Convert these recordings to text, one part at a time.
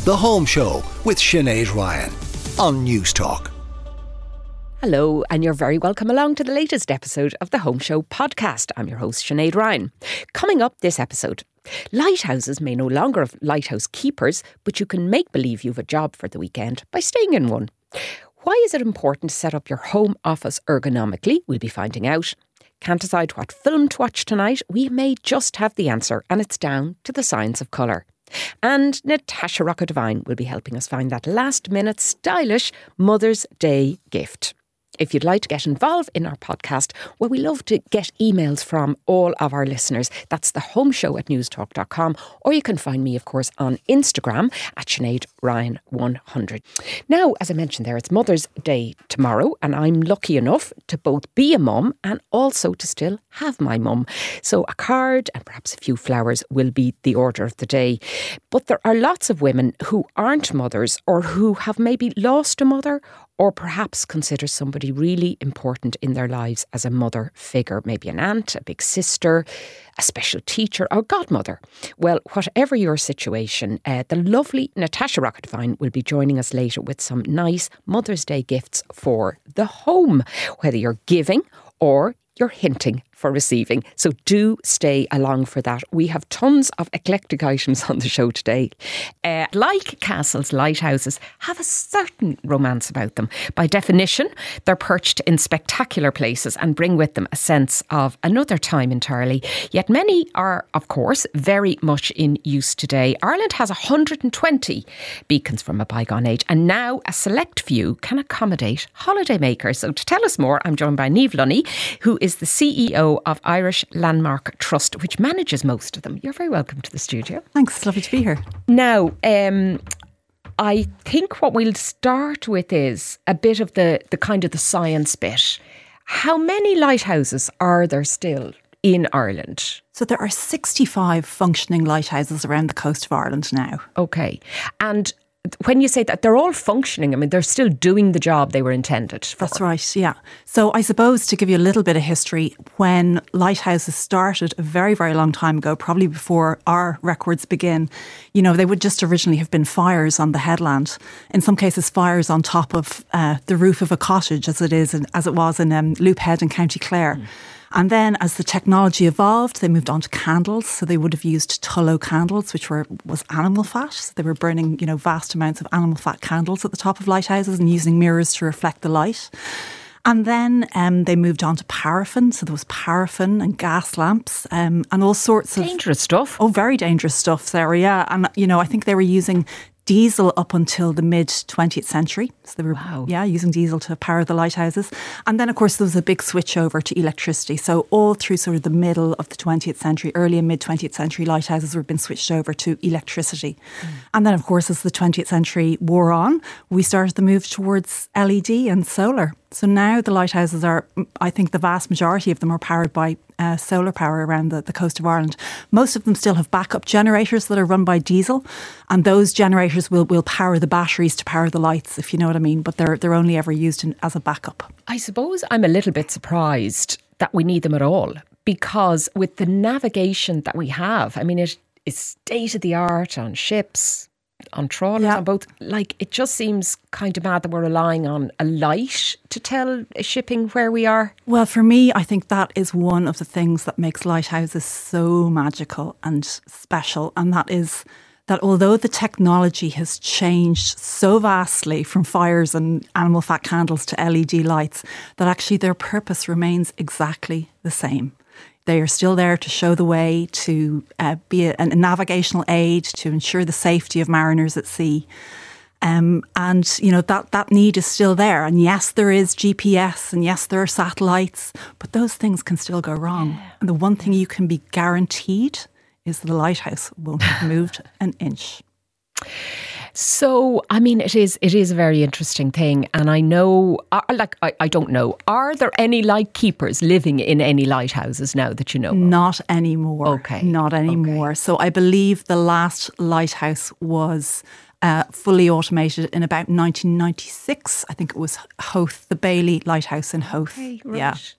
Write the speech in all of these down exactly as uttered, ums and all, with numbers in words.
The Home Show with Sinead Ryan on News Talk. Hello, and you're very welcome along to the latest episode of the Home Show podcast. I'm your host, Sinead Ryan. Coming up this episode, lighthouses may no longer have lighthouse keepers, but you can make believe you've a job for the weekend by staying in one. Why is it important to set up your home office ergonomically? We'll be finding out. Can't decide what film to watch tonight? We may just have the answer, and it's down to the science of colour. And Natasha Rocca-Devine will be helping us find that last-minute stylish Mother's Day gift. If you'd like to get involved in our podcast, well, we love to get emails from all of our listeners. That's the home show at newstalk dot com, or you can find me, of course, on Instagram at Sinead Ryan one hundred. Now, as I mentioned there, it's Mother's Day tomorrow, and I'm lucky enough to both be a mum and also to still have my mum. So a card and perhaps a few flowers will be the order of the day. But there are lots of women who aren't mothers or who have maybe lost a mother, or perhaps consider somebody really important in their lives as a mother figure, maybe an aunt, a big sister, a special teacher or godmother. Well, whatever your situation, uh, the lovely Natasha Rocca-Devine will be joining us later with some nice Mother's Day gifts for the home, whether you're giving or you're hinting for receiving. So do stay along for that. We have tons of eclectic items on the show today. Uh, like castles, lighthouses have a certain romance about them. By definition, they're perched in spectacular places and bring with them a sense of another time entirely. Yet many are, of course, very much in use today. Ireland has one hundred twenty beacons from a bygone age, and now a select few can accommodate holidaymakers. So to tell us more, I'm joined by Niamh Lunny, who is the C E O of Irish Landmark Trust, which manages most of them. You're very welcome to the studio. Thanks, it's lovely to be here. Now, um, I think what we'll start with is a bit of the, the kind of the science bit. How many lighthouses are there still in Ireland? So there are sixty-five functioning lighthouses around the coast of Ireland now. Okay. And when you say that, they're all functioning. I mean, they're still doing the job they were intended for. That's right, yeah. So I suppose to give you a little bit of history, when lighthouses started a very, very long time ago, probably before our records begin, you know, they would just originally have been fires on the headland. In some cases, fires on top of uh, the roof of a cottage, as it is, in, as it was in um, Loophead in County Clare. Mm. And then as the technology evolved, they moved on to candles. So they would have used tallow candles, which were was animal fat. So they were burning, you know, vast amounts of animal fat candles at the top of lighthouses and using mirrors to reflect the light. And then um, they moved on to paraffin. So there was paraffin and gas lamps um, and all sorts of... Dangerous stuff. Oh, very dangerous stuff, Sarah, yeah. And, you know, I think they were using diesel up until the mid twentieth century. So they were wow. yeah, using diesel to power the lighthouses. And then, of course, there was a big switch over to electricity. So all through sort of the middle of the twentieth century, early and mid twentieth century, lighthouses were being switched over to electricity. Mm. And then, of course, as the twentieth century wore on, we started the move towards L E D and solar. So now the lighthouses are, I think the vast majority of them are powered by uh, solar power around the, the coast of Ireland. Most of them still have backup generators that are run by diesel, and those generators will, will power the batteries to power the lights, if you know what I mean, but they're, they're only ever used in, as a backup. I suppose I'm a little bit surprised that we need them at all, because with the navigation that we have, I mean, it is state of the art on ships, on trawlers, yeah. on both. Like, it just seems kind of mad that we're relying on a light to tell shipping where we are. Well, for me, I think that is one of the things that makes lighthouses so magical and special. And that is that although the technology has changed so vastly from fires and animal fat candles to L E D lights, that actually their purpose remains exactly the same. They are still there to show the way, to uh, be a, a navigational aid, to ensure the safety of mariners at sea. Um, and, you know, that, that need is still there. And yes, there is G P S and yes, there are satellites, but those things can still go wrong. Yeah. And the one thing you can be guaranteed is the lighthouse won't have moved an inch. So, I mean, it is it is a very interesting thing. And I know, uh, like, I, I don't know, are there any lightkeepers living in any lighthouses now that you know of? Not anymore. Okay. Not anymore. Okay. So I believe the last lighthouse was uh, fully automated in about nineteen ninety-six. I think it was Howth, the Bailey Lighthouse in Howth. Okay, right. Yeah.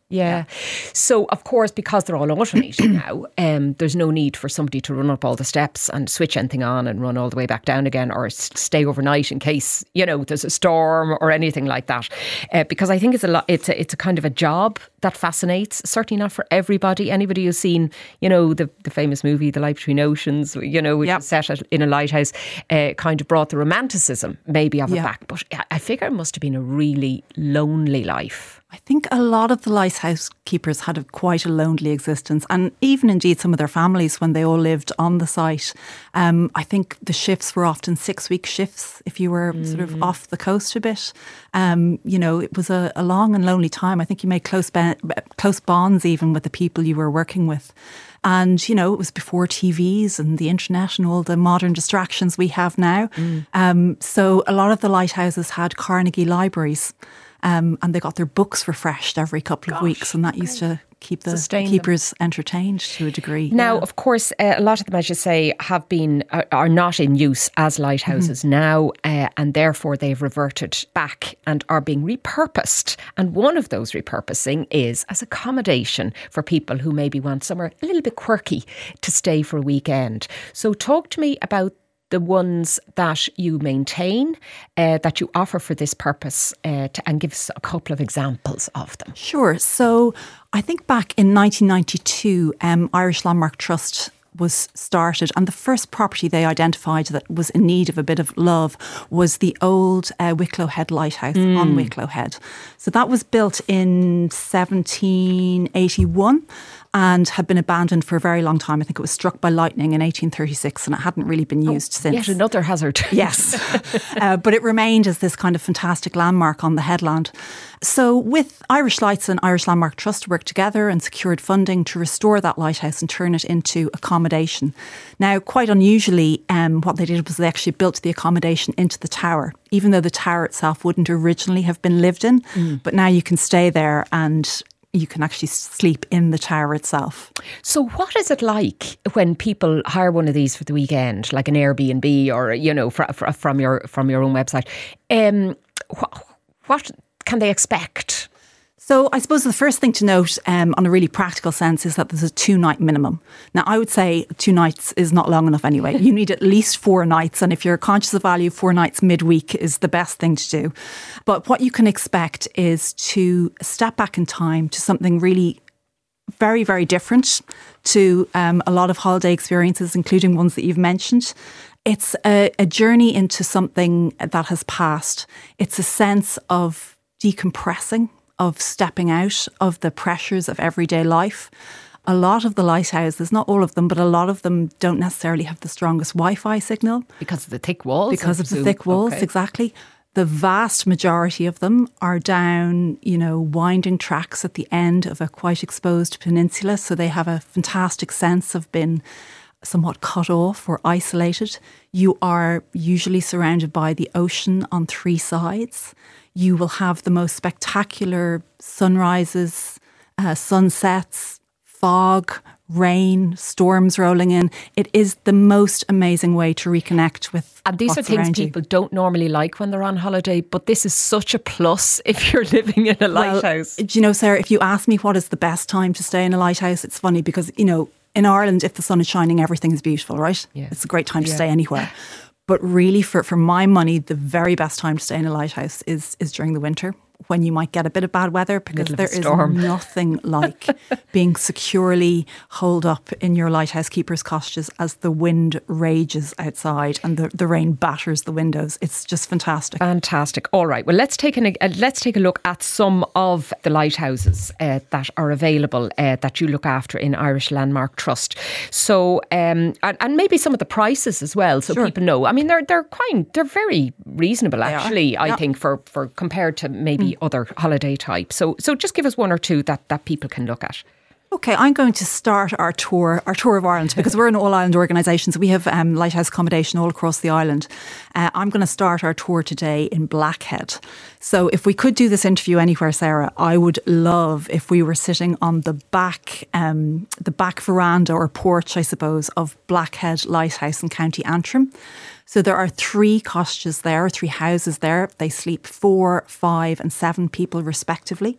Yeah. yeah. So, of course, because they're all automated now, um, there's no need for somebody to run up all the steps and switch anything on and run all the way back down again, or s- stay overnight in case, you know, there's a storm or anything like that. Uh, because I think it's a lot, it's a, it's a kind of a job that fascinates, certainly not for everybody. Anybody who's seen, you know, the, the famous movie, The Light Between Oceans, you know, which yep. was set at, in a lighthouse, uh, kind of brought the romanticism maybe of yep. it back. But I figure it must have been a really lonely life. I think a lot of the lighthouse keepers had a, quite a lonely existence, and even indeed some of their families when they all lived on the site. Um, I think the shifts were often six-week shifts if you were mm. sort of off the coast a bit. Um, you know, it was a, a long and lonely time. I think you made close be- close bonds even with the people you were working with. And, you know, it was before T Vs and the internet and all the modern distractions we have now. Mm. Um, so a lot of the lighthouses had Carnegie libraries. Um, and they got their books refreshed every couple of Gosh, weeks, and that used to keep the Sustain keepers them. entertained to a degree. Now, yeah. of course, uh, a lot of them, as you say, have been uh, are not in use as lighthouses mm-hmm. now, uh, and therefore they've reverted back and are being repurposed. And one of those repurposing is as accommodation for people who maybe want somewhere a little bit quirky to stay for a weekend. So, talk to me about the ones that you maintain, uh, that you offer for this purpose, uh, to, and give us a couple of examples of them. Sure. So I think back in nineteen ninety-two, um, Irish Landmark Trust was started, and the first property they identified that was in need of a bit of love was the old uh, Wicklow Head Lighthouse mm. on Wicklow Head. So that was built in seventeen eighty-one. And had been abandoned for a very long time. I think it was struck by lightning in eighteen thirty-six and it hadn't really been used oh, since. Yet another hazard. Yes. uh, but it remained as this kind of fantastic landmark on the headland. So with Irish Lights and Irish Landmark Trust worked together and secured funding to restore that lighthouse and turn it into accommodation. Now, quite unusually, um, what they did was they actually built the accommodation into the tower, even though the tower itself wouldn't originally have been lived in. Mm. But now you can stay there and you can actually sleep in the tower itself. So what is it like when people hire one of these for the weekend, like an Airbnb or, you know, fr- fr- from your from your own website? Um, wh- what can they expect? So I suppose the first thing to note um, on a really practical sense is that there's a two-night minimum. Now, I would say two nights is not long enough anyway. You need at least four nights. And if you're conscious of value, four nights midweek is the best thing to do. But what you can expect is to step back in time to something really very, very different to um, a lot of holiday experiences, including ones that you've mentioned. It's a, a journey into something that has passed. It's a sense of decompressing, of stepping out of the pressures of everyday life. A lot of the lighthouses, not all of them, but a lot of them don't necessarily have the strongest Wi-Fi signal. Because of the thick walls? Because of the thick walls, okay. Exactly. The vast majority of them are down, you know, winding tracks at the end of a quite exposed peninsula. So they have a fantastic sense of being somewhat cut off or isolated. You are usually surrounded by the ocean on three sides. You will have the most spectacular sunrises, uh, sunsets, fog, rain, storms rolling in. It is the most amazing way to reconnect with And these what's are things people you. don't normally like when they're on holiday, but this is such a plus if you're living in a lighthouse. Well, do you know, Sarah, if you ask me what is the best time to stay in a lighthouse, it's funny because, you know, in Ireland, if the sun is shining, everything is beautiful, right? Yeah. It's a great time to yeah. stay anywhere. But really, for, for my money, the very best time to stay in a lighthouse is is during the winter, when you might get a bit of bad weather, because there is nothing like being securely holed up in your lighthouse keeper's cottages as the wind rages outside and the, the rain batters the windows. It's just fantastic. Fantastic. All right. Well, let's take an, uh, let's take a look at some of the lighthouses uh, that are available uh, that you look after in Irish Landmark Trust. So, um, and, and maybe some of the prices as well, so sure. people know. I mean, they're they're quite they're very reasonable actually. I yeah. think for for compared to maybe other holiday types. So so just give us one or two that, that people can look at. Okay, I'm going to start our tour, our tour of Ireland, because we're an all-island organisation, so we have um, lighthouse accommodation all across the island. Uh, I'm going to start our tour today in Blackhead. So if we could do this interview anywhere, Sarah, I would love if we were sitting on the back, um, the back veranda or porch, I suppose, of Blackhead Lighthouse in County Antrim. So there are three cottages there, three houses there. They sleep four, five and seven people respectively.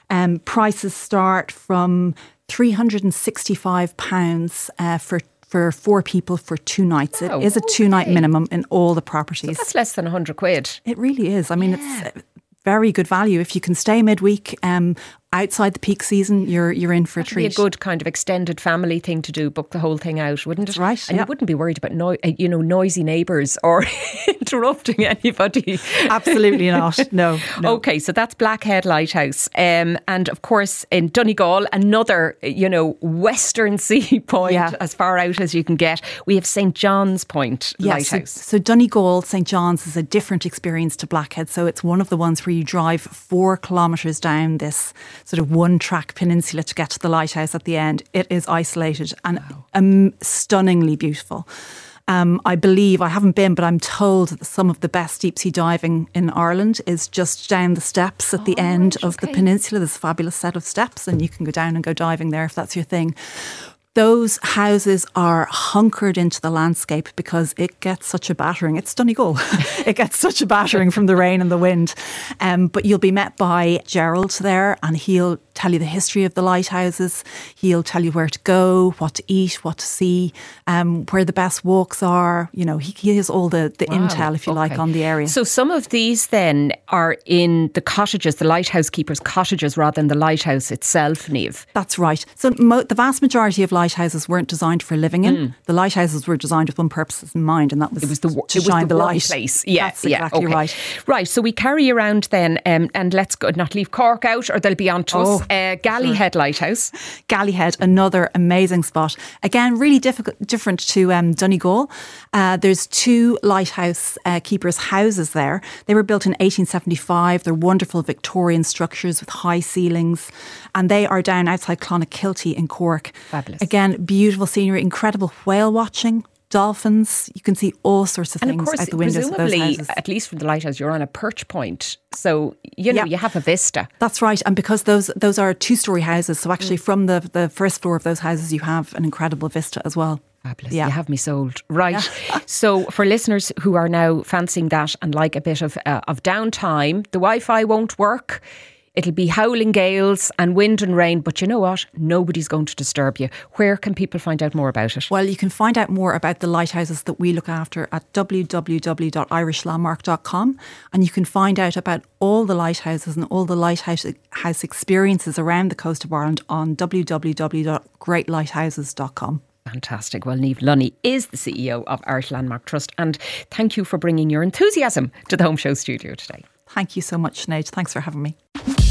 Um, prices start from three hundred sixty-five pounds uh, for for four people for two nights. Oh, it is a okay. two-night minimum in all the properties. So that's less than one hundred quid. It really is. I mean, Yeah. it's very good value. If you can stay midweek, um, outside the peak season, you're you're in for a That'd be a treat. good kind of extended family thing to do, book the whole thing out, wouldn't it? Right, And yeah. you wouldn't be worried about no, uh, you know, noisy neighbours or interrupting anybody. Absolutely not. No, no. Okay, so that's Blackhead Lighthouse. Um, and of course, in Donegal, another, you know, western sea point, Yeah. as far out as you can get, we have Saint John's Point Yes, so, Lighthouse. so Donegal, Saint John's is a different experience to Blackhead. So it's one of the ones where you drive four kilometres down this sort of one-track peninsula to get to the lighthouse at the end. It is isolated and um, stunningly beautiful. Um, I believe, I haven't been, but I'm told that some of the best deep sea diving in Ireland is just down the steps at the Oh, end right, of the okay. peninsula. There's a fabulous set of steps and you can go down and go diving there if that's your thing. Those houses are hunkered into the landscape because it gets such a battering. It's Donegal. It gets such a battering from the rain and the wind. Um, but you'll be met by Gerald there and he'll tell you the history of the lighthouses. He'll tell you where to go, what to eat, what to see, um, where the best walks are. You know, he, he has all the, the Wow, intel, if you like, okay. on the area. So some of these then are in the cottages, the lighthouse keepers' cottages, rather than the lighthouse itself, Niamh. That's right. So mo- the vast majority of lighthouses weren't designed for living in. The lighthouses were designed with one purpose in mind, and that was, It was the wo- to it was shine the the light. workplace. Yeah, That's yeah, exactly okay. right. Right, so we carry around then, um, and let's go, not leave Cork out, or they'll be on to us. Oh, Uh, Gallyhead Lighthouse. Gallyhead, another amazing spot. Again, really difficult, different to um, Donegal. Uh, there's two lighthouse uh, keepers' houses there. They were built in eighteen seventy-five. They're wonderful Victorian structures with high ceilings. And they are down outside Clonakilty in Cork. Fabulous. Again, beautiful scenery, incredible whale watching. Dolphins, you can see all sorts of And things of course, out the windows of those presumably, houses. at least from the lighthouse, you're on a perch point. So, you know, Yeah. you have a vista. That's right. And because those those are two-storey houses, so actually from the, the first floor of those houses, you have an incredible vista as well. Fabulous. Yeah. You have me sold. Right. So for listeners who are now fancying that and like a bit of uh, of downtime, the Wi-Fi won't work. It'll be howling gales and wind and rain, but you know what? Nobody's going to disturb you. Where can people find out more about it? Well, you can find out more about the lighthouses that we look after at w w w dot irish landmark dot com, and you can find out about all the lighthouses and all the lighthouse house experiences around the coast of Ireland on w w w dot great lighthouses dot com. Fantastic. Well, Niamh Lunny is the C E O of Irish Landmark Trust, and thank you for bringing your enthusiasm to the Home Show studio today. Thank you so much, Sinead. Thanks for having me.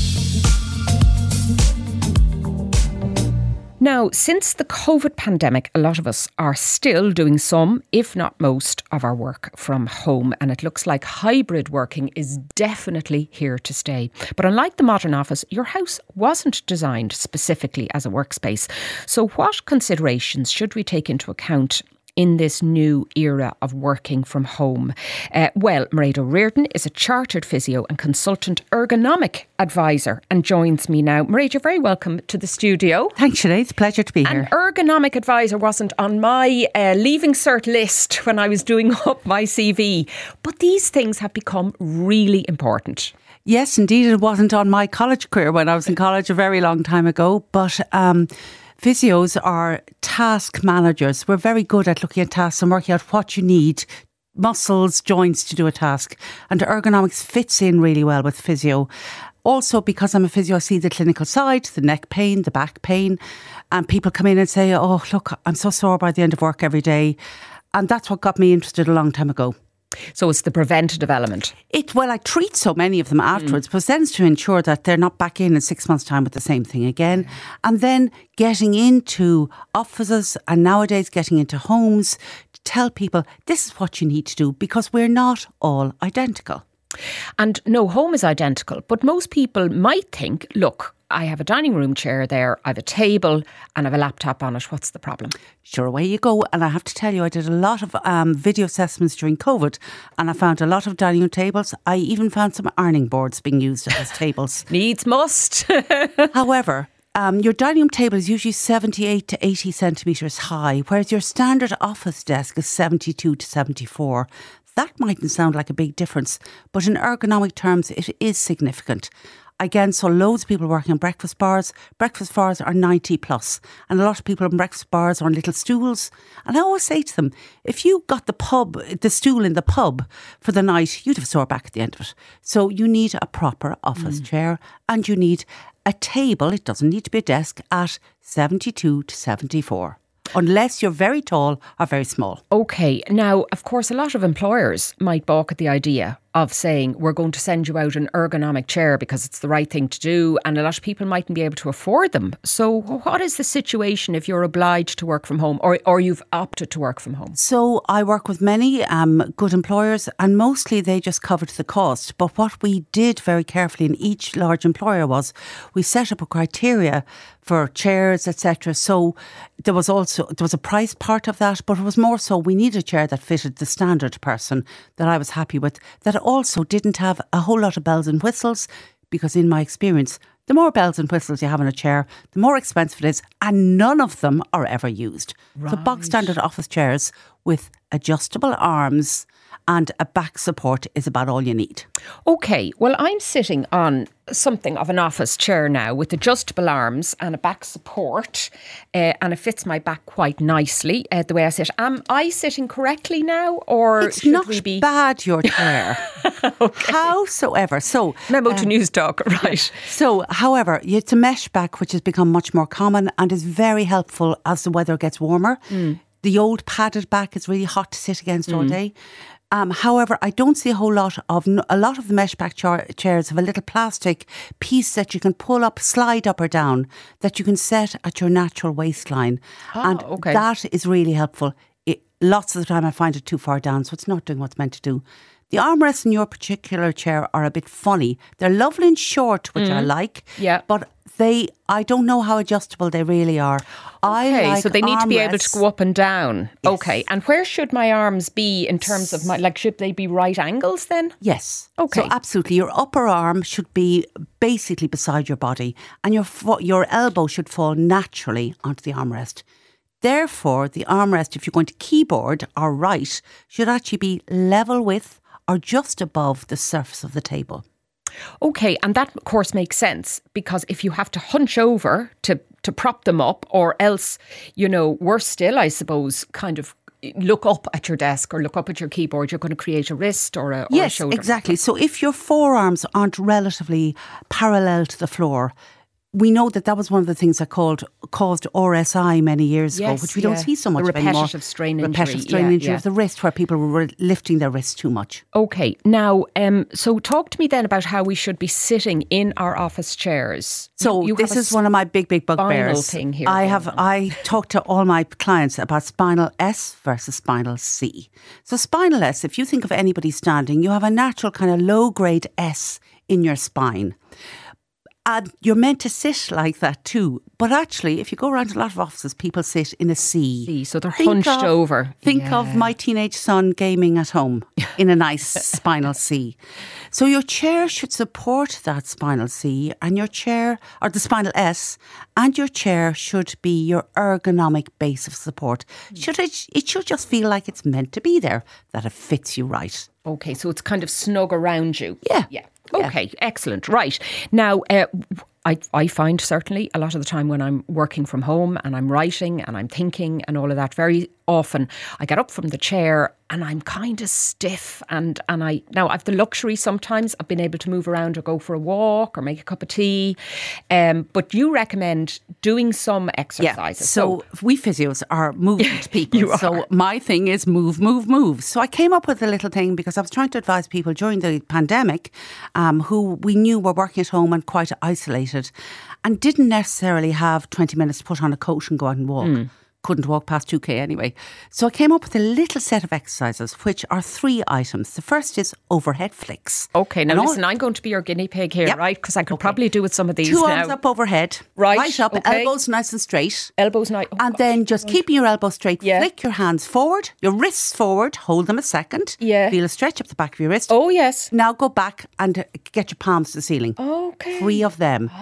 Now, since the COVID pandemic, a lot of us are still doing some, if not most, of our work from home. And it looks like hybrid working is definitely here to stay. But unlike the modern office, your house wasn't designed specifically as a workspace. So what considerations should we take into account in this new era of working from home? Uh, well, Mairead O'Riordan is a chartered physio and consultant ergonomic advisor and joins me now. Mairead, you're very welcome to the studio. Thanks, Sinead. It's a pleasure to be An here. ergonomic advisor wasn't on my uh, leaving cert list when I was doing up my C V, but these things have become really important. Yes, indeed, it wasn't on my college career when I was in college a very long time ago, but um, physios are task managers. We're very good at looking at tasks and working out what you need, muscles, joints to do a task. And ergonomics fits in really well with physio. Also, because I'm a physio, I see the clinical side, the neck pain, the back pain. And people come in and say, oh, look, I'm so sore by the end of work every day. And that's what got me interested a long time ago. So it's the preventative element. It well, I treat so many of them afterwards, mm. but then to ensure that they're not back in in six months' time with the same thing again. And then getting into offices and nowadays getting into homes to tell people this is what you need to do, because we're not all identical. And no home is identical, but most people might think, look, I have a dining room chair there, I have a table and I have a laptop on it. What's the problem? Sure, away you go. And I have to tell you, I did a lot of um, video assessments during COVID and I found a lot of dining room tables. I even found some ironing boards being used as tables. Needs must. However, Um, your dining room table is usually seventy-eight to eighty centimetres high, whereas your standard office desk is seventy-two to seventy-four. That mightn't sound like a big difference, but in ergonomic terms, it is significant. Again, so loads of people working on breakfast bars. Breakfast bars are ninety plus. And a lot of people on breakfast bars are on little stools. And I always say to them, if you got the pub, the stool in the pub for the night, you'd have a sore back at the end of it. So you need a proper office mm. chair, and you need a table, it doesn't need to be a desk, at seventy-two to seventy-four. Unless you're very tall or very small. Okay. Now, of course, a lot of employers might balk at the idea of saying we're going to send you out an ergonomic chair because it's the right thing to do, and a lot of people mightn't be able to afford them. So what is the situation if you're obliged to work from home, or, or you've opted to work from home? So I work with many um, good employers, and mostly they just covered the cost. But what we did very carefully in each large employer was we set up a criteria for chairs, et cetera. So there was also there was a price part of that, but it was more so we needed a chair that fitted the standard person that I was happy with, that also didn't have a whole lot of bells and whistles, because in my experience, the more bells and whistles you have in a chair, the more expensive it is, and none of them are ever used. Right. So bog standard office chairs with adjustable arms and a back support is about all you need. Okay, well, I'm sitting on something of an office chair now with adjustable arms and a back support, uh, and it fits my back quite nicely uh, the way I sit. Am I sitting correctly now, or it's should not we be bad, your chair? Okay. Howsoever, so memo um, to News Talk, right? So, however, it's a mesh back which has become much more common and is very helpful as the weather gets warmer. Mm. The old padded back is really hot to sit against mm. all day. Um, however, I don't see a whole lot of, a lot of the mesh back char- chairs have a little plastic piece that you can pull up, slide up or down, that you can set at your natural waistline. Oh, and okay. that is really helpful. It, lots of the time I find it too far down, so it's not doing what's meant to do. The armrests in your particular chair are a bit funny. They're lovely and short, which mm. I like. Yeah. But they, I don't know how adjustable they really are. Okay, I like so they need armrests. to be able to go up and down. Yes. Okay, and where should my arms be in terms of my, like, should they be right angles then? Yes. Okay. So absolutely, your upper arm should be basically beside your body, and your fo- your elbow should fall naturally onto the armrest. Therefore, the armrest, if you're going to keyboard or write, should actually be level with or just above the surface of the table. Okay, and that of course makes sense, because if you have to hunch over to, to prop them up, or else, you know, worse still, I suppose, kind of look up at your desk or look up at your keyboard, you're going to create a wrist or a, or yes, a shoulder. Yes, exactly. So if your forearms aren't relatively parallel to the floor, we know that that was one of the things that called, caused R S I many years yes, ago, which we yeah. don't see so much the anymore. Repetitive strain injury. Repetitive strain yeah, injury yeah. of the wrist, where people were lifting their wrists too much. Okay, now, um, so talk to me then about how we should be sitting in our office chairs. So you, you this is one of my big, big bugbears. Thing here I have, on. I talk to all my clients about spinal S versus spinal C. So spinal S, if you think of anybody standing, you have a natural kind of low grade S in your spine. And you're meant to sit like that too. But actually, if you go around to a lot of offices, people sit in a C. C, so they're think hunched of, over. Think yeah. of my teenage son gaming at home in a nice spinal C. So your chair should support that spinal C, and your chair, or the spinal S, and your chair should be your ergonomic base of support. Should it, it should just feel like it's meant to be there, that it fits you right. Okay, so it's kind of snug around you. Yeah. Yeah. Okay, yeah. Excellent. Right. Now, uh, I, I find certainly a lot of the time when I'm working from home and I'm writing and I'm thinking and all of that, very often I get up from the chair and I'm kind of stiff, and, and I now I've the luxury sometimes I've been able to move around or go for a walk or make a cup of tea, um, but you recommend doing some exercises. Yeah. So, so we physios are movement people. You are. So my thing is move, move, move. So I came up with a little thing because I was trying to advise people during the pandemic um, who we knew were working at home and quite isolated and didn't necessarily have twenty minutes to put on a coat and go out and walk. Mm. Couldn't walk past two K anyway. So I came up with a little set of exercises, which are three items. The first is overhead flicks. Okay, now and listen, all, I'm going to be your guinea pig here, yep. right? Because I could okay. probably do with some of these Two now. arms up overhead. Right. Right up, okay. elbows nice and straight. Elbows nice. Oh, and gosh. then just keeping your elbows straight, yeah. flick your hands forward, your wrists forward, hold them a second. Yeah. Feel a stretch up the back of your wrist. Oh, yes. Now go back and get your palms to the ceiling. Okay. Three of them. Ah.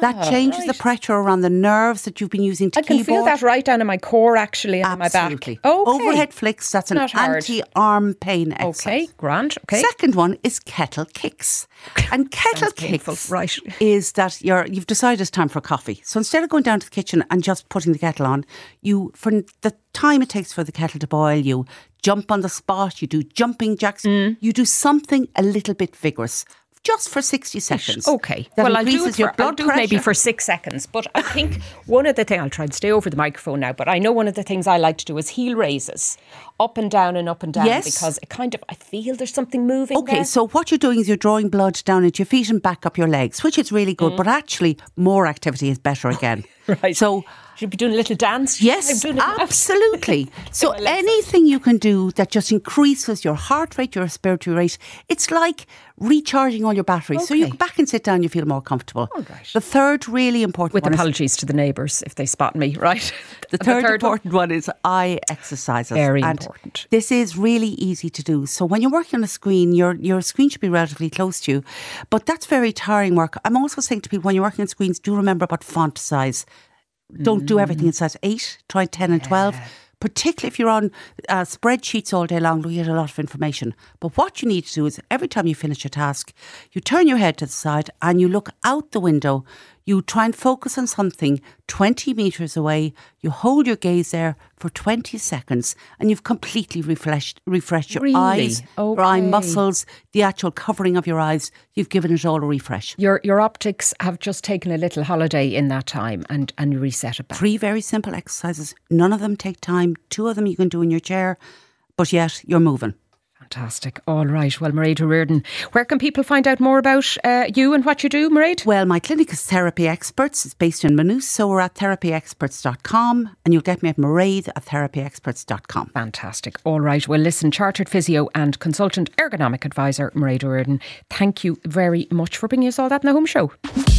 that changes right. the pressure around the nerves that you've been using to I can keyboard. feel that right down in my core, actually, and Absolutely. in my back. Okay. Overhead flicks, that's an Not hard. anti-arm pain exercise. Okay, grand. Okay. Second one is kettle kicks. And kettle Sounds painful. kicks Right. is that you're, you've decided it's time for coffee. So instead of going down to the kitchen and just putting the kettle on, you, for the time it takes for the kettle to boil, you jump on the spot, you do jumping jacks, mm. you do something a little bit vigorous. Just for sixty seconds. Okay. That well, I'll do, increases it your for, blood I'll do it maybe pressure. for six seconds. But I think one of the things, I'll try and stay over the microphone now, but I know one of the things I like to do is heel raises. Up and down and up and down. Yes. Because it kind of, I feel there's something moving Okay, there. so what you're doing is you're drawing blood down into your feet and back up your legs, which is really good. Mm. But actually, more activity is better again. Right. So should be doing a little dance. Yes, absolutely. So anything you can do that just increases your heart rate, your respiratory rate, it's like recharging all your batteries. Okay. So you go back and sit down, you feel more comfortable. All right. The third really important With one apologies is, to the neighbours if they spot me, right? The third, the third important one. one is eye exercises. Very and important. This is really easy to do. So when you're working on a screen, your your screen should be relatively close to you. But that's very tiring work. I'm also saying to people, when you're working on screens, do remember about font size. Don't do everything in size eight, try ten and twelve. Yeah. Particularly if you're on uh, spreadsheets all day long, you get a lot of information. But what you need to do is every time you finish your task, you turn your head to the side and you look out the window. You try and focus on something twenty metres away. You hold your gaze there for twenty seconds and you've completely refreshed, refreshed your really? eyes, okay. your eye muscles, the actual covering of your eyes. You've given it all a refresh. Your your optics have just taken a little holiday in that time and, and you reset it back. Three very simple exercises. None of them take time. Two of them you can do in your chair, but yet you're moving. Fantastic. All right. Well, Mairead O'Riordan, where can people find out more about uh, you and what you do, Mairead? Well, my clinic is Therapy Experts. It's based in Maynooth, so we're at therapy experts dot com and you'll get me at Mairead at therapy experts dot com. Fantastic. All right. Well, listen, chartered physio and consultant ergonomic advisor, Mairead O'Riordan, thank you very much for bringing us all that in the home show.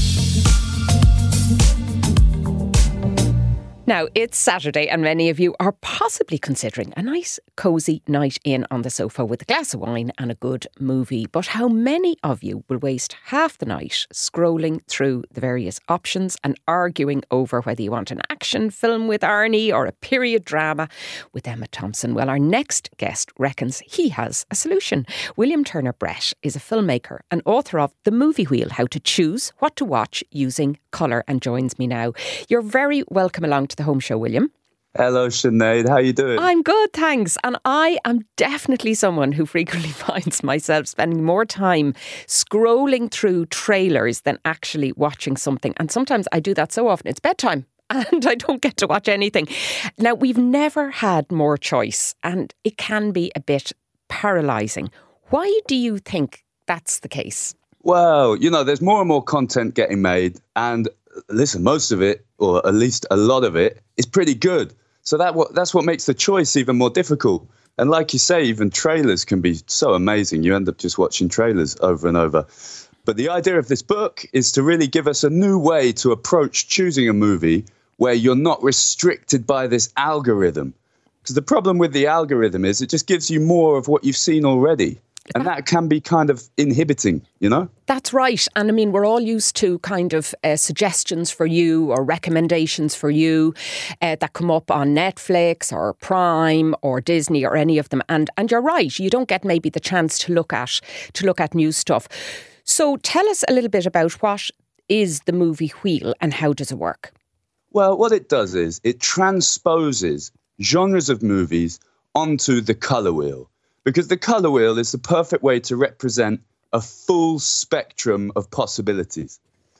Now, it's Saturday and many of you are possibly considering a nice, cosy night in on the sofa with a glass of wine and a good movie. But how many of you will waste half the night scrolling through the various options and arguing over whether you want an action film with Arnie or a period drama with Emma Thompson? Well, our next guest reckons he has a solution. William Turner Brett is a filmmaker and author of The Movie Wheel, How to Choose What to Watch Using Colour, and joins me now. You're very welcome along to the home show, William. Hello, Sinead. How are you doing? I'm good, thanks. And I am definitely someone who frequently finds myself spending more time scrolling through trailers than actually watching something. And sometimes I do that so often. It's bedtime and I don't get to watch anything. Now, we've never had more choice and it can be a bit paralysing. Why do you think that's the case? Well, you know, there's more and more content getting made. And listen, most of it, or at least a lot of it, is pretty good. So that what that's what makes the choice even more difficult. And like you say, even trailers can be so amazing. You end up just watching trailers over and over. But the idea of this book is to really give us a new way to approach choosing a movie where you're not restricted by this algorithm. Because the problem with the algorithm is it just gives you more of what you've seen already. And that can be kind of inhibiting, you know? That's right. And I mean, we're all used to kind of uh, suggestions for you or recommendations for you uh, that come up on Netflix or Prime or Disney or any of them. And and you're right, you don't get maybe the chance to look at to look at new stuff. So tell us a little bit about what is the movie wheel and how does it work? Well, what it does is it transposes genres of movies onto the colour wheel. Because the colour wheel is the perfect way to represent a full spectrum of possibilities.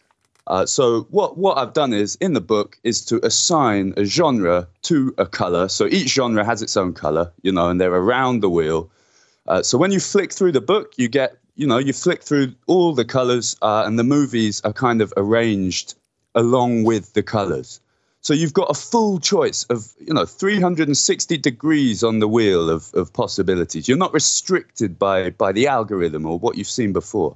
Uh, so what, what I've done is, in the book, is to assign a genre to a colour. So each genre has its own colour, you know, and they're around the wheel. Uh, so when you flick through the book, you get, you know, you flick through all the colours uh, and the movies are kind of arranged along with the colours. So you've got a full choice of, you know, three hundred sixty degrees on the wheel of, of possibilities. You're not restricted by, by the algorithm or what you've seen before.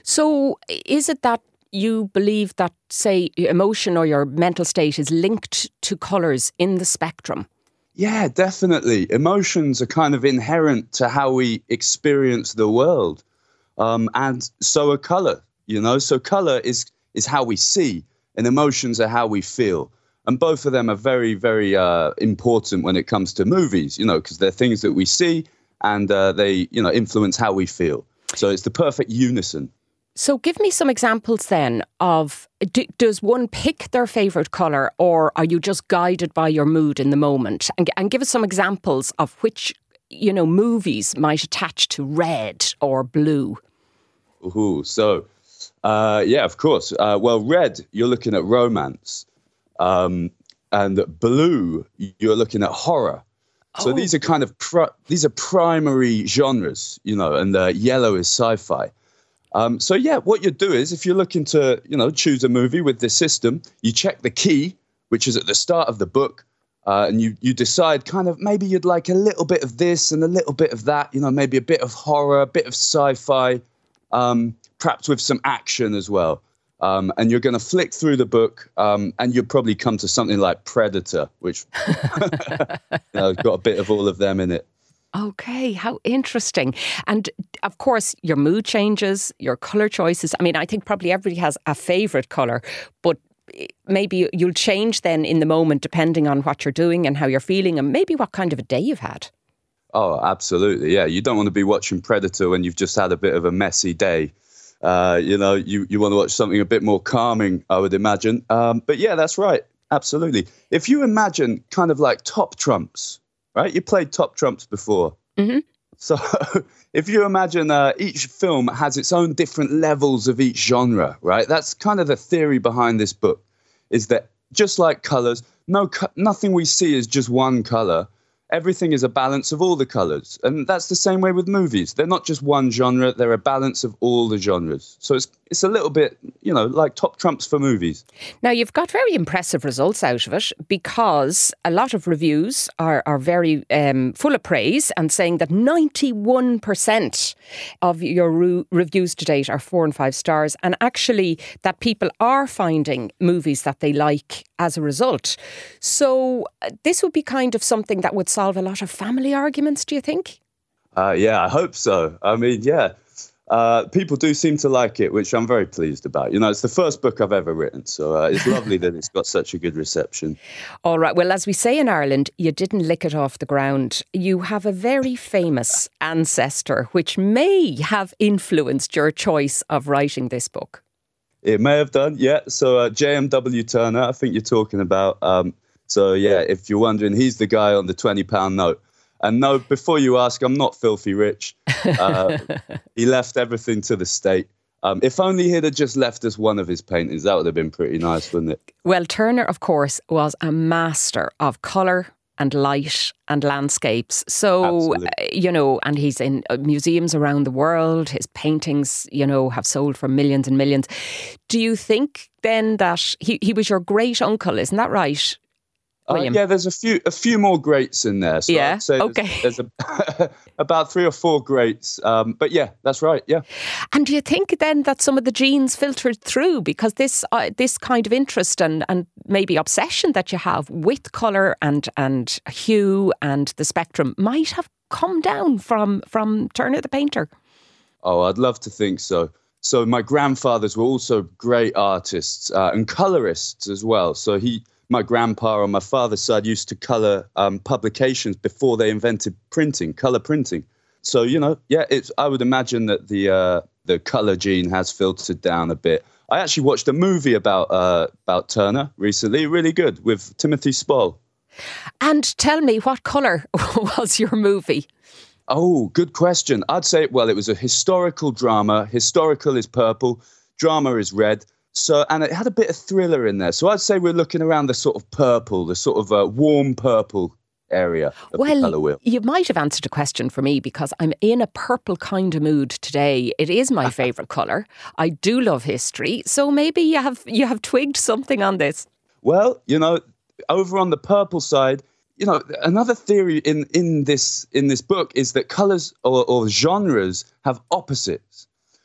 So is it that you believe that, say, emotion or your mental state is linked to colours in the spectrum? Yeah, definitely. Emotions are kind of inherent to how we experience the world. Um, and so are colour, you know. So colour is, is how we see. and emotions are how we feel. And both of them are very, very uh, important when it comes to movies, you know, because they're things that we see and uh, they, you know, influence how we feel. So it's the perfect unison. So give me some examples then of, do, does one pick their favourite colour, or are you just guided by your mood in the moment? And, and give us some examples of which, you know, movies might attach to red or blue. Ooh, so, uh, yeah, of course. Uh, well, red, you're looking at romance. Um, and blue, you're looking at horror. So oh. these are kind of, pri- these are primary genres, you know, and uh, yellow is sci-fi. Um, so, yeah, what you do is if you're looking to, you know, choose a movie with this system, you check the key, which is at the start of the book, uh, and you, you decide kind of maybe you'd like a little bit of this and a little bit of that, you know, maybe a bit of horror, a bit of sci-fi, um, perhaps with some action as well. Um, and you're going to flick through the book um, and you'll probably come to something like Predator, which you know, got a bit of all of them in it. Okay, how interesting. And of course, your mood changes, your colour choices. I mean, I think probably everybody has a favourite colour, but maybe you'll change then in the moment depending on what you're doing and how you're feeling and maybe what kind of a day you've had. Oh, absolutely. Yeah, you don't want to be watching Predator when you've just had a bit of a messy day. Uh, you know, you, you want to watch something a bit more calming, I would imagine. Um, but yeah, that's right. Absolutely. If you imagine kind of like top trumps, right? You played top trumps before. Mm-hmm. So if you imagine uh, each film has its own different levels of each genre, right? That's kind of the theory behind this book, is that just like colours, no, co- nothing we see is just one colour. Everything is a balance of all the colours. And that's the same way with movies. They're not just one genre, they're a balance of all the genres. So it's it's a little bit, you know, like top trumps for movies. Now, you've got very impressive results out of it because a lot of reviews are, are very um, full of praise and saying that ninety-one percent of your re- reviews to date are four and five stars, and actually that people are finding movies that they like as a result. So uh, this would be kind of something that would solve a lot of family arguments, do you think? Uh, yeah, I hope so. I mean, yeah, uh, people do seem to like it, which I'm very pleased about. You know, it's the first book I've ever written, so uh, it's lovely that it's got such a good reception. All right. Well, as we say in Ireland, you didn't lick it off the ground. You have a very famous ancestor, which may have influenced your choice of writing this book. It may have done, yeah. So uh, J M W Turner, I think you're talking about. Um, so, yeah, if you're wondering, he's the guy on the twenty pound note. And no, before you ask, I'm not filthy rich. Uh, he left everything to the state. Um, if only he'd have just left us one of his paintings, that would have been pretty nice, wouldn't it? Well, Turner, of course, was a master of colour and light and landscapes. So, uh, you know, and he's in museums around the world. His paintings, you know, have sold for millions and millions. Do you think then that he, he was your great uncle, isn't that right? Uh, yeah, there's a few a few more greats in there. So yeah, I'd say okay. There's, there's a, about three or four greats. Um, but yeah, that's right, yeah. And do you think then that some of the genes filtered through? Because this uh, this kind of interest and, and maybe obsession that you have with colour and, and hue and the spectrum might have come down from, from Turner the painter. Oh, I'd love to think so. So my grandfathers were also great artists uh, and colourists as well. So he... My grandpa on my father's side used to colour um, publications before they invented printing, colour printing. So, you know, yeah, it's. I would imagine that the uh, the colour gene has filtered down a bit. I actually watched a movie about uh, about Turner recently, really good, with Timothy Spall. And tell me, what colour was your movie? Oh, good question. I'd say, well, it was a historical drama. Historical is purple, drama is red. So, and it had a bit of thriller in there. So I'd say we're looking around the sort of purple, the sort of uh, warm purple area of well, the colour wheel. You might have answered a question for me because I'm in a purple kind of mood today. It is my favourite colour. I do love history. So maybe you have you have twigged something on this. Well, you know, over on the purple side, you know, another theory in, in this in this book is that colours or, or genres have opposites.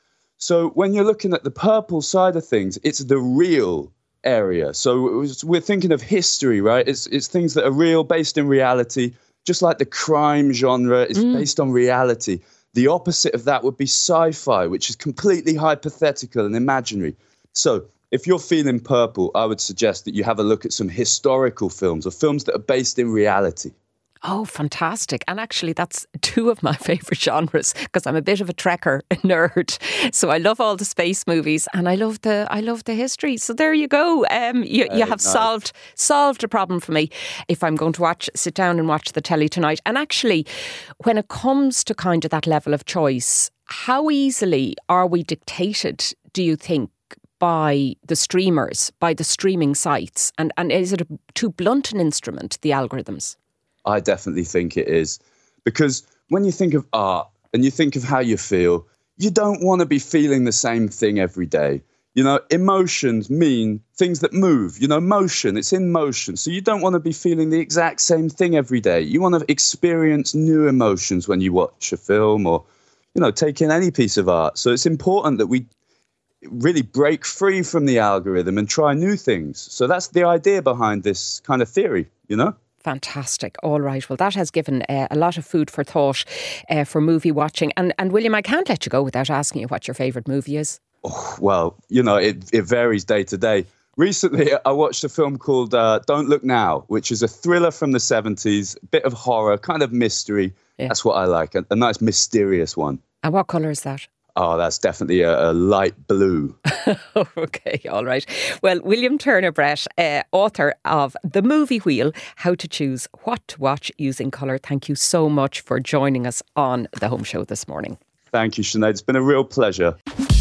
So when you're looking at the purple side of things, it's the real area. So we're thinking of history, right? It's it's things that are real, based in reality, just like the crime genre is mm. based on reality. The opposite of that would be sci-fi, which is completely hypothetical and imaginary. So if you're feeling purple, I would suggest that you have a look at some historical films or films that are based in reality. Oh, fantastic. And actually, that's two of my favourite genres because I'm a bit of a Trekker nerd. So I love all the space movies and I love the I love the history. So there you go. Um, you, you have nice. solved solved a problem for me if I'm going to watch, sit down and watch the telly tonight. And actually, when it comes to kind of that level of choice, how easily are we dictated, do you think, by the streamers, by the streaming sites? And, and is it a too blunt an instrument, the algorithms? I definitely think it is. Because when you think of art and you think of how you feel, you don't want to be feeling the same thing every day. You know, emotions mean things that move. You know, motion, it's in motion. So you don't want to be feeling the exact same thing every day. You want to experience new emotions when you watch a film or, you know, take in any piece of art. So it's important that we really break free from the algorithm and try new things. So that's the idea behind this kind of theory, you know? Fantastic. All right. Well, that has given uh, a lot of food for thought uh, for movie watching. And, and William, I can't let you go without asking you what your favourite movie is. Oh, well, you know, it, it varies day to day. Recently, I watched a film called uh, Don't Look Now, which is a thriller from the seventies, a bit of horror, kind of mystery. Yeah. That's what I like, a, a nice mysterious one. And what colour is that? Oh, that's definitely a, a light blue. Okay, all right. Well, William Turner Brett, uh, author of The Movie Wheel, How to Choose What to Watch Using Colour. Thank you so much for joining us on The Home Show this morning. Thank you, Sinead. It's been a real pleasure.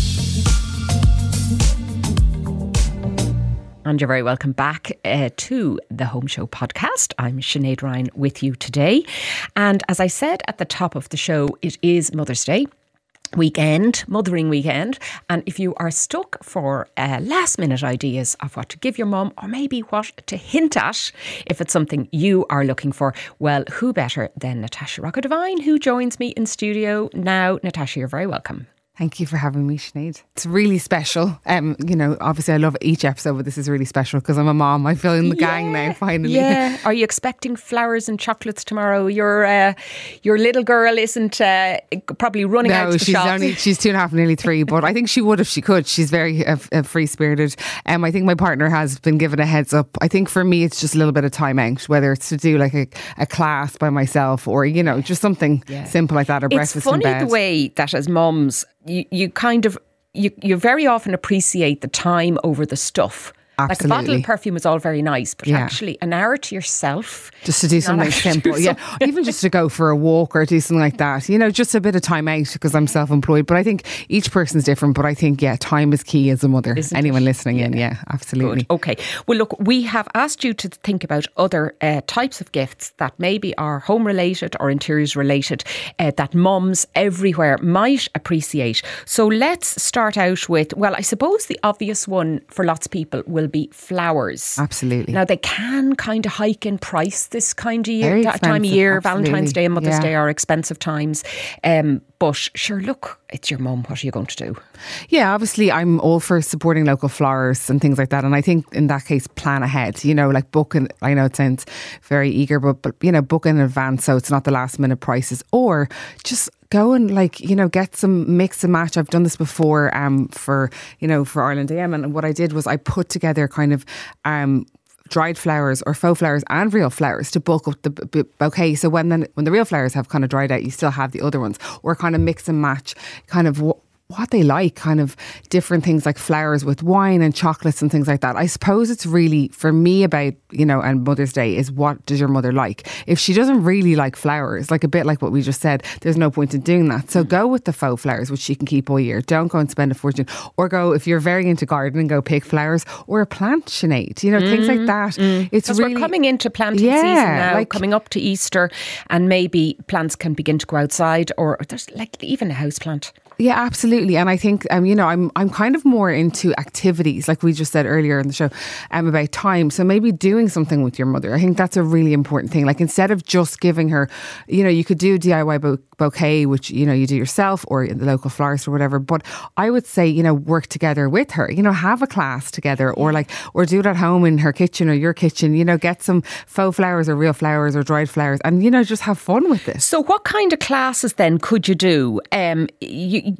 And you're very welcome back uh, to the Home Show podcast. I'm Sinead Ryan with you today. And as I said at the top of the show, it is Mother's Day weekend, mothering weekend. And if you are stuck for uh, last minute ideas of what to give your mum or maybe what to hint at if it's something you are looking for, well, who better than Natasha Rocco Devine, who joins me in studio now. Natasha, you're very welcome. Thank you for having me, Sinead. It's really special. Um, you know, obviously I love each episode, but this is really special because I'm a mom. I feel in the yeah, gang now, finally. Yeah. Are you expecting flowers and chocolates tomorrow? Your uh, your little girl isn't uh, probably running no, out to the she's shops. only she's two and a half, nearly three. But I think she would if she could. She's very uh, uh, free spirited. Um, I think my partner has been given a heads up. I think for me, it's just a little bit of time out, whether it's to do like a, a class by myself or you know just something yeah. simple like that, or breakfast in bed. It's funny the way that as mums, you, you kind of, you, you very often appreciate the time over the stuff. Absolutely. Like a bottle of perfume is all very nice, but yeah. actually an hour to yourself. Just to do something simple. Yeah. Something. Even just to go for a walk or do something like that. You know, just a bit of time out because I'm self-employed. But I think each person's different. But I think, yeah, time is key as a mother. Isn't Anyone it? listening yeah. in, yeah, absolutely. Good. Okay. Well, look, we have asked you to think about other uh, types of gifts that maybe are home related or interiors related uh, that mums everywhere might appreciate. So let's start out with, well, I suppose the obvious one for lots of people will be flowers. Absolutely. Now they can kind of hike in price this kind of year, Very that time of year. Absolutely. Valentine's Day and Mother's yeah. Day are expensive times. Um, but sure, look, it's your mum. What are you going to do? Yeah, obviously I'm all for supporting local florists and things like that. And I think in that case, plan ahead, you know, like book in, I know it sounds very eager, but, but you know, book in advance so it's not the last minute prices, or just go and like, you know, get some mix and match. I've done this before um, for, you know, for Ireland A M. And what I did was I put together kind of um, dried flowers or faux flowers and real flowers to bulk up the b- bouquet. So when then when the real flowers have kind of dried out, you still have the other ones, or kind of mix and match kind of w- what they like, kind of different things like flowers with wine and chocolates and things like that. I suppose it's really, for me, about, you know, and Mother's Day is, what does your mother like? If she doesn't really like flowers, like a bit like what we just said, there's no point in doing that. So go with the faux flowers, which she can keep all year. Don't go and spend a fortune. Or go, if you're very into gardening, go pick flowers or a plant, Sinead, you know, mm, things like that. Mm. It's really, we're coming into planting yeah, season now, like, coming up to Easter, and maybe plants can begin to go outside, or there's like even a house plant. Yeah, absolutely. And I think, um, you know, I'm I'm kind of more into activities, like we just said earlier in the show, um, about time. So maybe doing something with your mother. I think that's a really important thing. Like, instead of just giving her, you know, you could do a D I Y bou- bouquet, which, you know, you do yourself or in the local florist or whatever. But I would say, you know, work together with her, you know, have a class together, or like, or do it at home in her kitchen or your kitchen, you know, get some faux flowers or real flowers or dried flowers and, you know, just have fun with this. So what kind of classes then could you do? Um, you, you,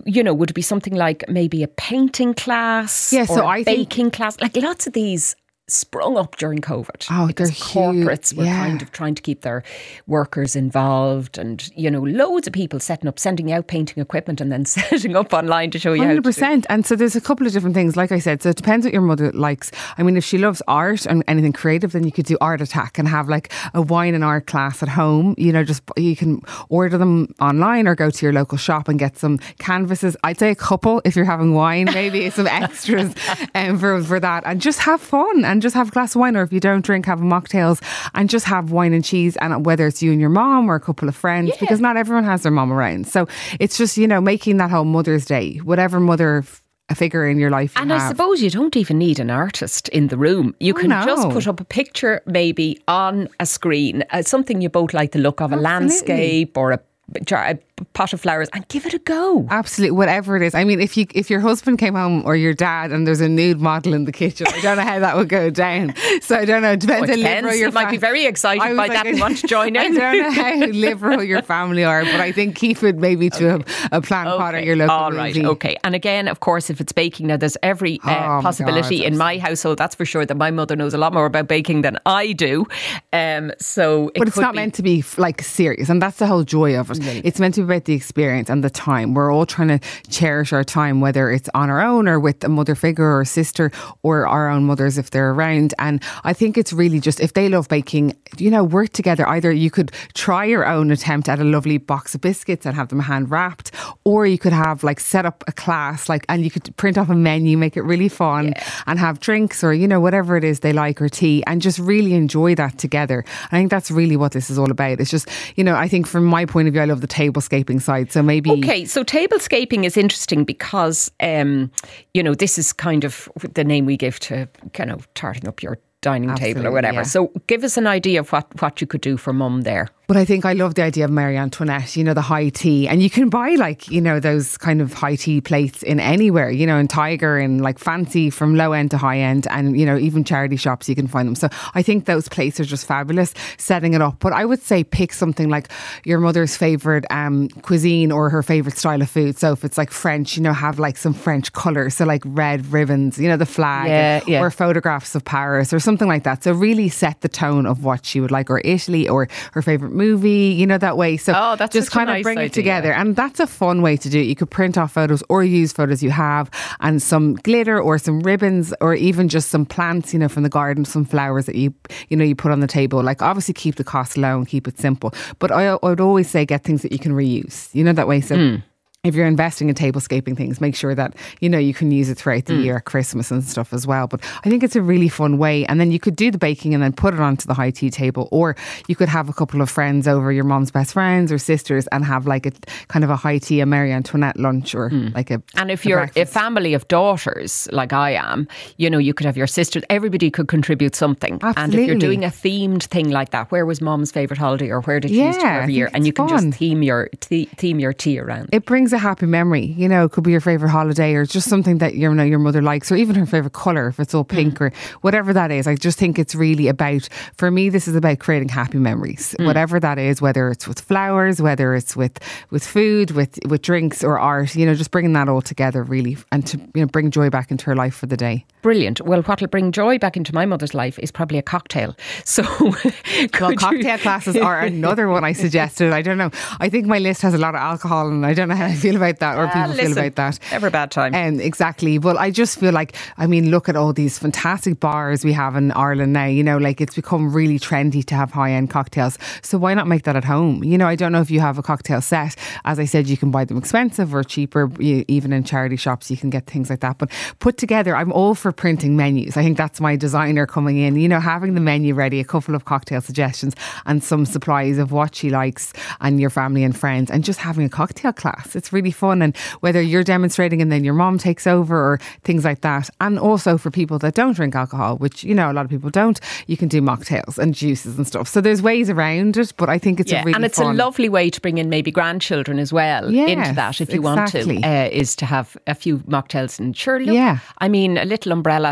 you know, would it be something like maybe a painting class? Yeah, or so a I think- baking class? Like lots of these sprung up during COVID. Oh, because they're corporates huge, were yeah. kind of trying to keep their workers involved, and you know, loads of people setting up, sending out painting equipment, and then setting up online to show you one hundred how to do it. percent. And so there's a couple of different things, like I said. So it depends what your mother likes. I mean, if she loves art and anything creative, then you could do Art Attack and have like a wine and art class at home. You know, just you can order them online or go to your local shop and get some canvases. I'd say a couple if you're having wine, maybe some extras um, for, for that. And just have fun and just have a glass of wine. Or if you don't drink, have mocktails and just have wine and cheese. And whether it's you and your mom or a couple of friends, Yeah. because not everyone has their mom around. So it's just, you know, making that whole Mother's Day, whatever mother f- a figure in your life you And have. I suppose you don't even need an artist in the room. You Oh, can no. just put up a picture maybe on a screen, uh, something you both like the look of, a Absolutely. landscape or a, jar, a pot of flowers, and give it a go. Absolutely, whatever it is. I mean, if you if your husband came home or your dad and there's a nude model in the kitchen, I don't know how that would go down. So I don't know. It depends Oh, it how liberal depends. your You might fam- be very excited I was by like, that and want to join I in. don't know how liberal your family are, but I think keep it maybe to a, a plant pot or your local All right. movie. Okay. And again, of course, if it's baking, now there's every uh, Oh, my possibility God, in my household. That's for sure that my mother knows a lot more about baking than I do. Um, so, it But it's could not be- meant to be f- like serious, and that's the whole joy of it. It's meant to be about the experience and the time. We're all trying to cherish our time, whether it's on our own or with a mother figure or a sister or our own mothers if they're around. And I think it's really just, if they love baking, you know, work together. Either you could try your own attempt at a lovely box of biscuits and have them hand wrapped, or you could have like set up a class, like, and you could print off a menu, make it really fun, and have drinks or, you know, whatever it is they like, or tea, and just really enjoy that together. I think that's really what this is all about. It's just, you know, I think from my point of view, I love the tablescaping side. So maybe. Okay, so tablescaping is interesting because, um, you know, this is kind of the name we give to kind of tarting up your dining table Absolutely, or whatever. yeah. So give us an idea of what, what you could do for mum there. But I think I love the idea of Marie Antoinette, you know, the high tea. And you can buy like, you know, those kind of high tea plates in anywhere, you know, in Tiger and like fancy from low end to high end. And, you know, even charity shops, you can find them. So I think those plates are just fabulous, setting it up. But I would say pick something like your mother's favourite um, cuisine or her favourite style of food. So if it's like French, you know, have like some French colours. So like red ribbons, you know, the flag, Yeah, yeah. or photographs of Paris or something like that. So really set the tone of what she would like, or Italy, or her favourite movie, you know, that way. So Oh, that's just such a kind of nice bring idea. it together. And that's a fun way to do it. You could print off photos or use photos you have and some glitter or some ribbons or even just some plants, you know, from the garden, some flowers that you, you know, you put on the table. Like obviously keep the cost low and keep it simple. But I, I would always say get things that you can reuse, you know, that way. So Mm. if you're investing in tablescaping things, make sure that, you know, you can use it throughout the Mm. year, Christmas and stuff as well. But I think it's a really fun way. And then you could do the baking and then put it onto the high tea table. Or you could have a couple of friends over, your mom's best friends or sisters, and have like a kind of a high tea, a Marie Antoinette lunch, or like a And if a you're breakfast. a family of daughters, like I am, you know, you could have your sisters, everybody could contribute something. And if Absolutely. you're doing a themed thing like that, where was mom's favourite holiday or where did you used to go Yeah, I every year? think And you it's can fun. just theme your, the- theme your tea around. It brings a happy memory, you know, it could be your favourite holiday or just something that you know, your mother likes, or even her favourite colour, if it's all pink Mm. or whatever that is. I just think it's really about, for me, this is about creating happy memories, Mm. whatever that is, whether it's with flowers, whether it's with, with food, with, with drinks or art, you know, just bringing that all together really, and to, you know, bring joy back into her life for the day. Brilliant. Well, what will bring joy back into my mother's life is probably a cocktail. So, Well, could you- cocktail classes are another one I suggested. I don't know. I think my list has a lot of alcohol and I don't know how I feel about that, or Ah, people feel listen, about that. Never a bad time. Um, exactly. Well, I just feel like, I mean, look at all these fantastic bars we have in Ireland now. You know, like it's become really trendy to have high-end cocktails. So why not make that at home? You know, I don't know if you have a cocktail set. As I said, you can buy them expensive or cheaper. You, even in charity shops, you can get things like that. But put together, I'm all for printing menus. I think that's my designer coming in. You know, having the menu ready, a couple of cocktail suggestions and some supplies of what she likes and your family and friends, and just having a cocktail class. It's really fun. And whether you're demonstrating and then your mom takes over or things like that. And also for people that don't drink alcohol, which, you know, a lot of people don't, you can do mocktails and juices and stuff. So there's ways around it, but I think it's yeah, a really and it's fun. a lovely way to bring in maybe grandchildren as well Yes, into that if you exactly. want to, uh, is to have a few mocktails. And sure, look, Yeah. I mean, a little umbrella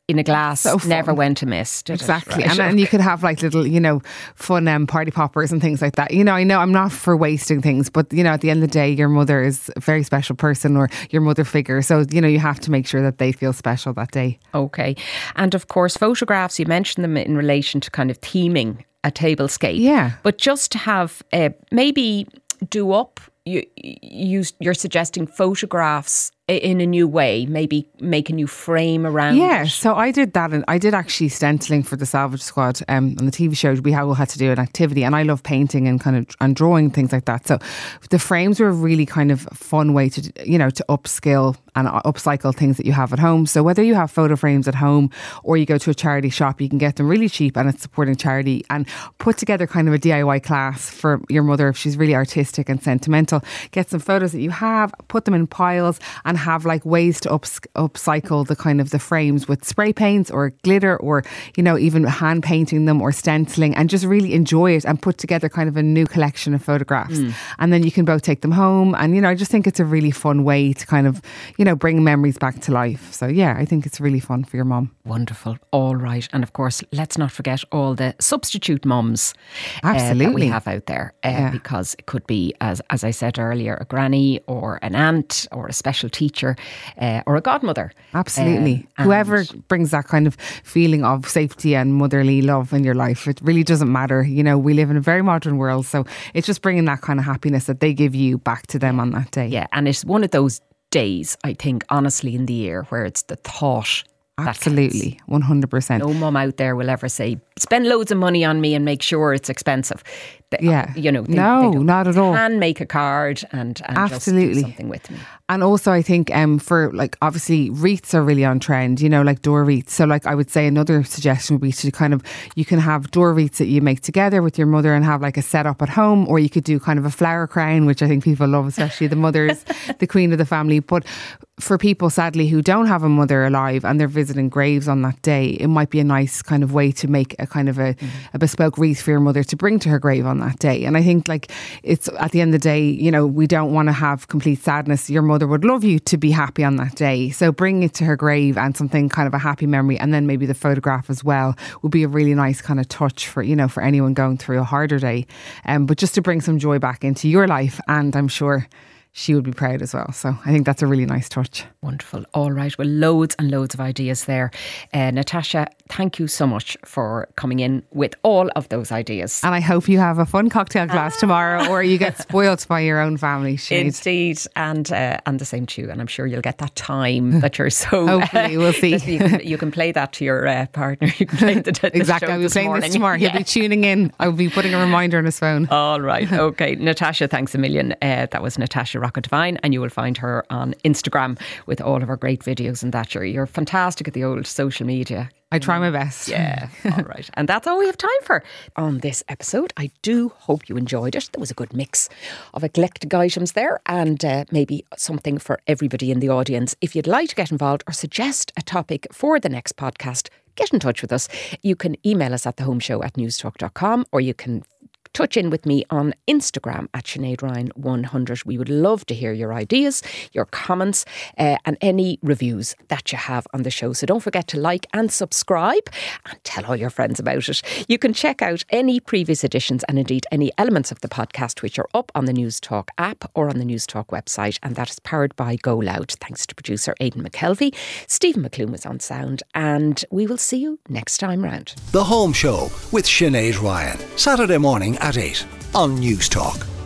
in a glass, So fun. never went amiss. Did Exactly. It? Right. And, and you could have like little, you know, fun um, party poppers and things like that. You know, I know I'm not for wasting things, but, you know, at the end of the day, your mother is a very special person, or your mother figure. So, you know, you have to make sure that they feel special that day. Okay. And of course, photographs, you mentioned them in relation to kind of theming a tablescape. Yeah. But just to have uh, maybe do up, you, you, you're suggesting photographs in a new way, maybe make a new frame around Yeah, it. so I did that, and I did actually stenciling for the Salvage Squad um, on the T V show. We all had to do an activity, and I love painting and kind of and drawing things like that. So the frames were a really kind of fun way to, you know, to upskill and upcycle things that you have at home. So whether you have photo frames at home or you go to a charity shop, you can get them really cheap, and it's supporting charity, and put together kind of a D I Y class for your mother if she's really artistic and sentimental. Get some photos that you have, put them in piles, and have like ways to ups- upcycle the kind of the frames with spray paints or glitter, or, you know, even hand painting them or stenciling, and just really enjoy it and put together kind of a new collection of photographs. Mm. And then you can both take them home. And, you know, I just think it's a really fun way to kind of, you know, bring memories back to life. So yeah, I think it's really fun for your mum. Wonderful. All right. And of course, let's not forget all the substitute mums Absolutely. uh, that we have out there, uh, Yeah. because it could be, as as I said earlier, a granny or an aunt or a special teacher uh, or a godmother. Absolutely. Um, Whoever brings that kind of feeling of safety and motherly love in your life, it really doesn't matter. You know, we live in a very modern world, so it's just bringing that kind of happiness that they give you back to them on that day. Yeah, and it's one of those days, I think, honestly, in the year where it's the thought. Absolutely, one hundred percent. No mum out there will ever say, spend loads of money on me and make sure it's expensive. They, Yeah. You know, they, No, they don't not at all. Can make a card and, and Absolutely. just do something with me. And also, I think um, for like, obviously, wreaths are really on trend, you know, like door wreaths. So, like, I would say another suggestion would be to kind of, you can have door wreaths that you make together with your mother and have like a setup at home, or you could do kind of a flower crown, which I think people love, especially the mothers, the queen of the family. But for people, sadly, who don't have a mother alive and they're visiting graves on that day, it might be a nice kind of way to make a kind of a, mm. a bespoke wreath for your mother to bring to her grave on that day. And I think, like, it's at the end of the day, you know, we don't want to have complete sadness. Your mother would love you to be happy on that day. So bring it to her grave, and something kind of a happy memory, and then maybe the photograph as well would be a really nice kind of touch for, you know, for anyone going through a harder day. Um, but just to bring some joy back into your life, and I'm sure she would be proud as well. So I think that's a really nice touch. Wonderful. All right. Well, loads and loads of ideas there. Uh, Natasha, thank you so much for coming in with all of those ideas. And I hope you have a fun cocktail glass tomorrow, or you get spoiled by your own family. Sinead. Indeed. And uh, and the same to you. And I'm sure you'll get that time that you're so... Hopefully, we'll see. you, can, you can play that to your uh, partner. You can play the, the Exactly. show I'll be this playing morning. this tomorrow. Yeah. He'll be tuning in. I'll be putting a reminder on his phone. All right. Okay. Natasha, thanks a million. Uh, that was Natasha Rocket Divine, and you will find her on Instagram with all of her great videos and that. You're, you're fantastic at the old social media. I try my best. Yeah, all right. And that's all we have time for on this episode. I do hope you enjoyed it. There was a good mix of eclectic items there, and uh, maybe something for everybody in the audience. If you'd like to get involved or suggest a topic for the next podcast, get in touch with us. You can email us at the home show at newstalk dot com, or you can touch in with me on Instagram at Sinead Ryan one hundred. We would love to hear your ideas, your comments, uh, and any reviews that you have on the show. So don't forget to like and subscribe, and tell all your friends about it. You can check out any previous editions, and indeed any elements of the podcast, which are up on the Newstalk app or on the Newstalk website, and that is powered by Go Loud. Thanks to producer Aidan McKelvey. Stephen McClune was on sound, and we will see you next time round. The Home Show with Sinead Ryan. Saturday morning at eight on Newstalk.